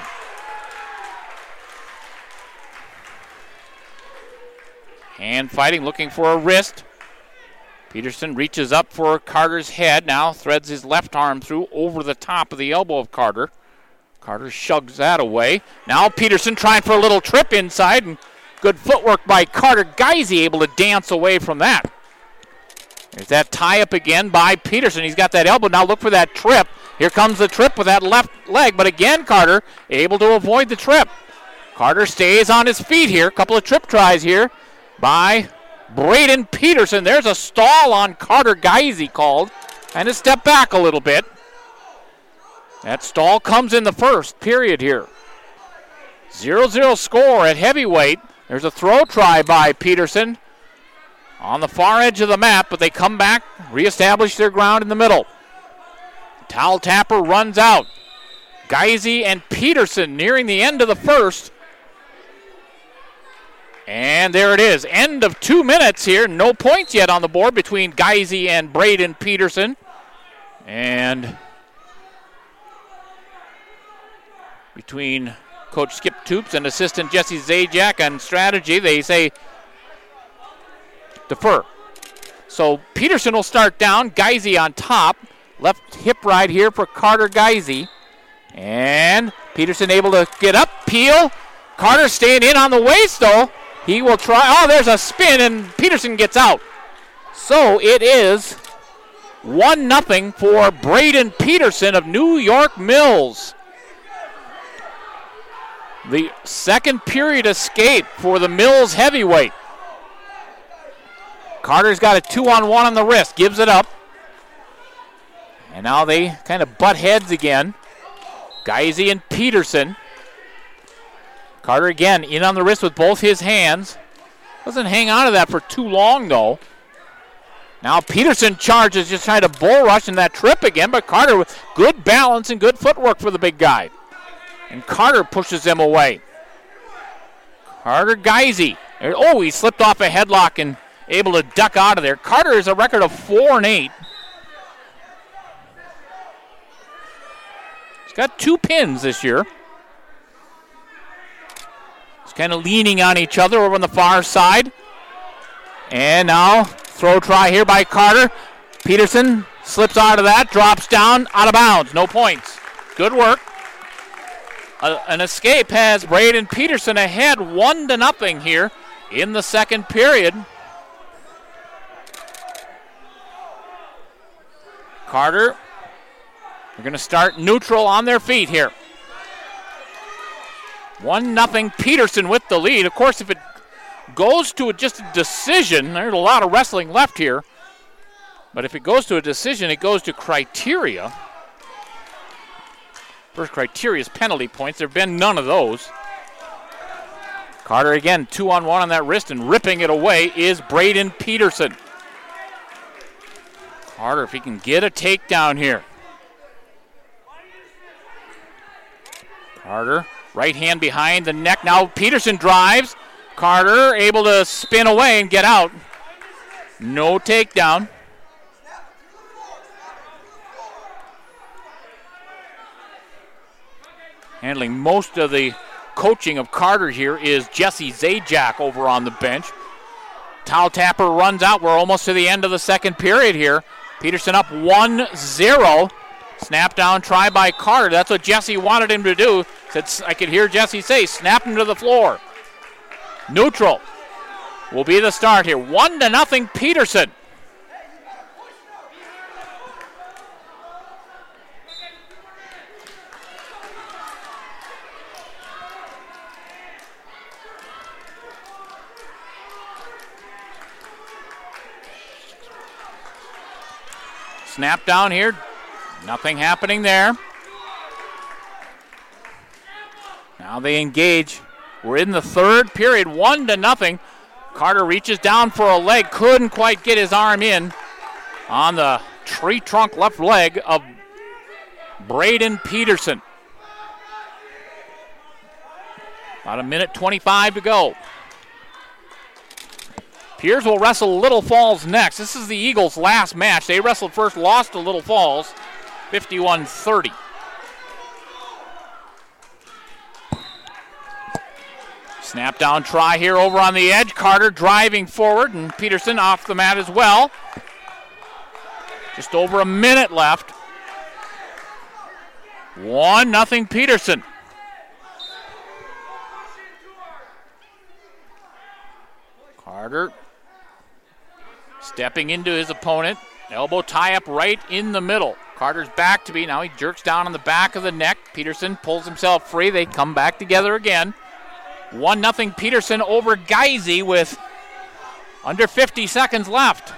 Hand fighting, looking for a wrist. Peterson reaches up for Carter's head, now threads his left arm through over the top of the elbow of Carter. Carter shugs that away. Now Peterson trying for a little trip inside, and good footwork by Carter Geisey, able to dance away from that. There's that tie-up again by Peterson. He's got that elbow. Now look for that trip. Here comes the trip with that left leg, but again Carter able to avoid the trip. Carter stays on his feet here. A couple of trip tries here by Braden Peterson. There's a stall on Carter Geisey called, and a step back a little bit. That stall comes in the first period here. zero zero score at heavyweight. There's a throw try by Peterson on the far edge of the map, but they come back, reestablish their ground in the middle. Towel tapper runs out. Geisey and Peterson nearing the end of the first. And there it is. End of two minutes here. No points yet on the board between Geisey and Braden Peterson. And between Coach Skip Toops and assistant Jesse Zajac on strategy, they say defer. So Peterson will start down. Geisey on top. Left hip ride here for Carter Geisey. And Peterson able to get up, peel. Carter staying in on the waist though. He will try. Oh, there's a spin, and Peterson gets out. So it is one nothing for Braden Peterson of New York Mills. The second period escape for the Mills heavyweight. Carter's got a two-on-one on the wrist, gives it up. And now they kind of butt heads again. Geisey and Peterson. Carter again in on the wrist with both his hands. Doesn't hang on to that for too long, though. Now Peterson charges, just trying to bull rush in that trip again, but Carter with good balance and good footwork for the big guy. And Carter pushes him away. Carter Geisey. Oh, he slipped off a headlock and able to duck out of there. Carter is a record of four and eight. He's got two pins this year. Kind of leaning on each other over on the far side. And now throw try here by Carter. Peterson slips out of that, drops down, out of bounds. No points. Good work. Uh, an escape has Braden Peterson ahead one to nothing here in the second period. Carter, they're going to start neutral on their feet here. One nothing Peterson with the lead. Of course, if it goes to a, just a decision, there's a lot of wrestling left here. But if it goes to a decision, it goes to criteria. First criteria is penalty points. There have been none of those. Carter again, two on one on that wrist, and ripping it away is Braden Peterson. Carter, if he can get a takedown here. Carter. Right hand behind the neck. Now Peterson drives. Carter able to spin away and get out. No takedown. Handling most of the coaching of Carter here is Jesse Zajac over on the bench. Towel tapper runs out. We're almost to the end of the second period here. Peterson up one zero. Snap down try by Carter. That's what Jesse wanted him to do. Said, I could hear Jesse say, snap him to the floor. Neutral will be the start here. One to nothing Peterson. Snap down here. Nothing happening there. Now they engage. We're in the third period, one to nothing. Carter reaches down for a leg, couldn't quite get his arm in on the tree trunk left leg of Braden Peterson. About a minute twenty-five to go. Piers will wrestle Little Falls next. This is the Eagles' last match. They wrestled first, lost to Little Falls, fifty-one thirty. Snap down try here over on the edge. Carter driving forward, and Peterson off the mat as well. Just over a minute left. One nothing Peterson. Carter stepping into his opponent. Elbow tie up right in the middle. Carter's back to be. Now he jerks down on the back of the neck. Peterson pulls himself free. They come back together again. one nothing Peterson over Geisy with under fifty seconds left.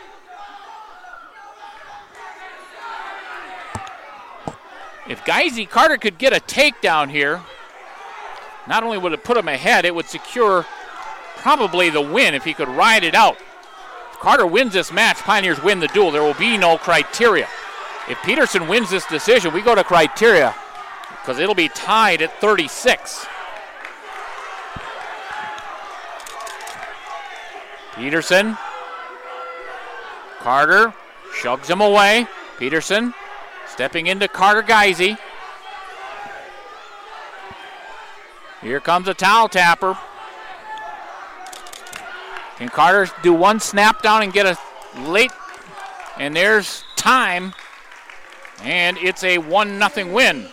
If Geisy Carter could get a takedown here, not only would it put him ahead, it would secure probably the win if he could ride it out. If Carter wins this match, Pioneers win the duel. There will be no criteria. If Peterson wins this decision, we go to criteria because it'll be tied at thirty-six. Peterson. Carter shoves him away. Peterson stepping into Carter Geisy. Here comes a towel tapper. Can Carter do one snap down and get a late? And there's time. And it's a one nothing win.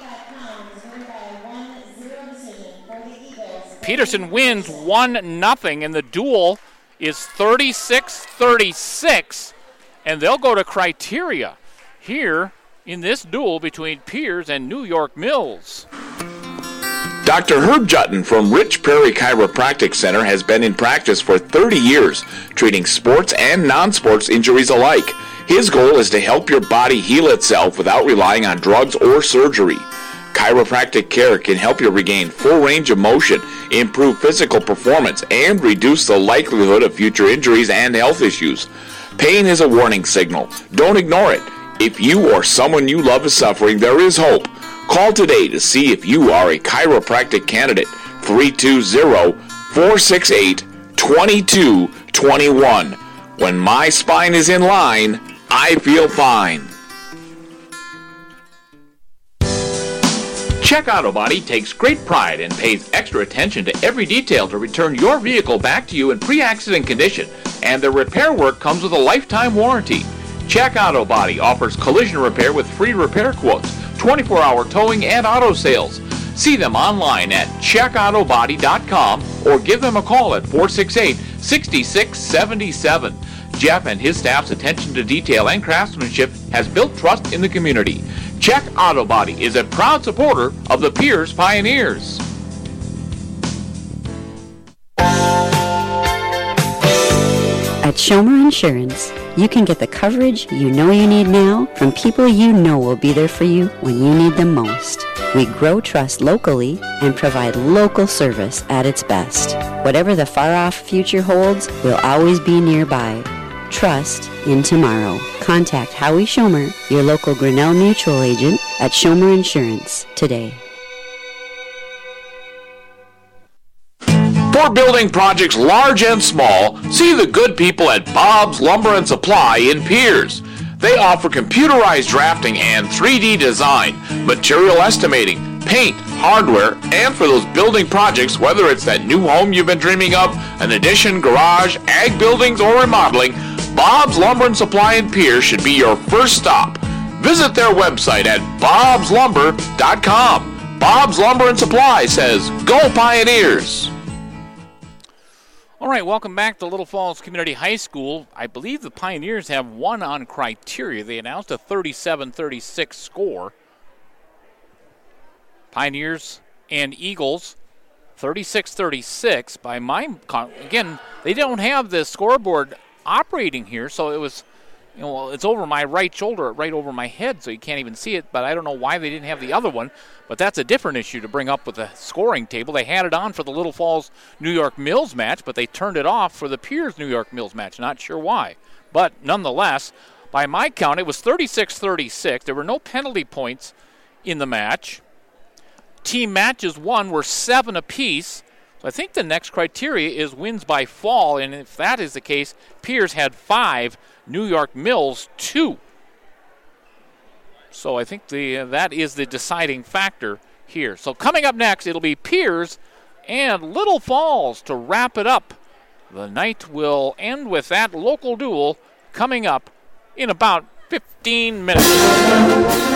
Peterson wins one nothing, and the duel is thirty-six thirty-six, and they'll go to criteria here in this duel between Piers and New York Mills. Doctor Herb Jutton from Rich Prairie Chiropractic Center has been in practice for thirty years, treating sports and non-sports injuries alike. His goal is to help your body heal itself without relying on drugs or surgery. Chiropractic care can help you regain full range of motion, improve physical performance, and reduce the likelihood of future injuries and health issues. Pain is a warning signal. Don't ignore it. If you or someone you love is suffering, there is hope. Call today to see if you are a chiropractic candidate. three two zero, four six eight, two two two one. When my spine is in line, I feel fine. Check Auto Body takes great pride and pays extra attention to every detail to return your vehicle back to you in pre-accident condition, and their repair work comes with a lifetime warranty. Check Auto Body offers collision repair with free repair quotes, twenty-four hour towing, and auto sales. See them online at check auto body dot com or give them a call at four six eight, six six seven seven. Jeff and his staff's attention to detail and craftsmanship has built trust in the community. Check Auto Body is a proud supporter of the Piers Pioneers. At Schomer Insurance, you can get the coverage you know you need now from people you know will be there for you when you need them most. We grow trust locally and provide local service at its best. Whatever the far-off future holds, we'll always be nearby. Trust in tomorrow. Contact Howie Schomer, your local Grinnell Mutual agent at Schomer Insurance today. For building projects large and small, see the good people at Bob's Lumber and Supply in Piers. They offer computerized drafting and three D design, material estimating, paint, hardware, and for those building projects, whether it's that new home you've been dreaming of, an addition, garage, ag buildings, or remodeling, Bob's Lumber and Supply in Pierce should be your first stop. Visit their website at bobs lumber dot com. Bob's Lumber and Supply says, go Pioneers! All right, welcome back to Little Falls Community High School. I believe the Pioneers have won on criteria. They announced a thirty-seven thirty-six score. Pioneers and Eagles, thirty-six thirty-six. By my count, again, they don't have the scoreboard operating here, so it was, you know, it's over my right shoulder, right over my head, so you can't even see it, but I don't know why they didn't have the other one, but that's a different issue to bring up with the scoring table. They had it on for the Little Falls New York Mills match, but they turned it off for the Pierce New York Mills match. Not sure why, but nonetheless, by my count, it was thirty-six thirty-six. There were no penalty points in the match. Team matches won were seven apiece. So I think the next criteria is wins by fall, and if that is the case, Pierce had five, New York Mills two. So I think the uh, that is the deciding factor here. So coming up next, it'll be Pierce and Little Falls to wrap it up. The night will end with that local duel coming up in about fifteen minutes.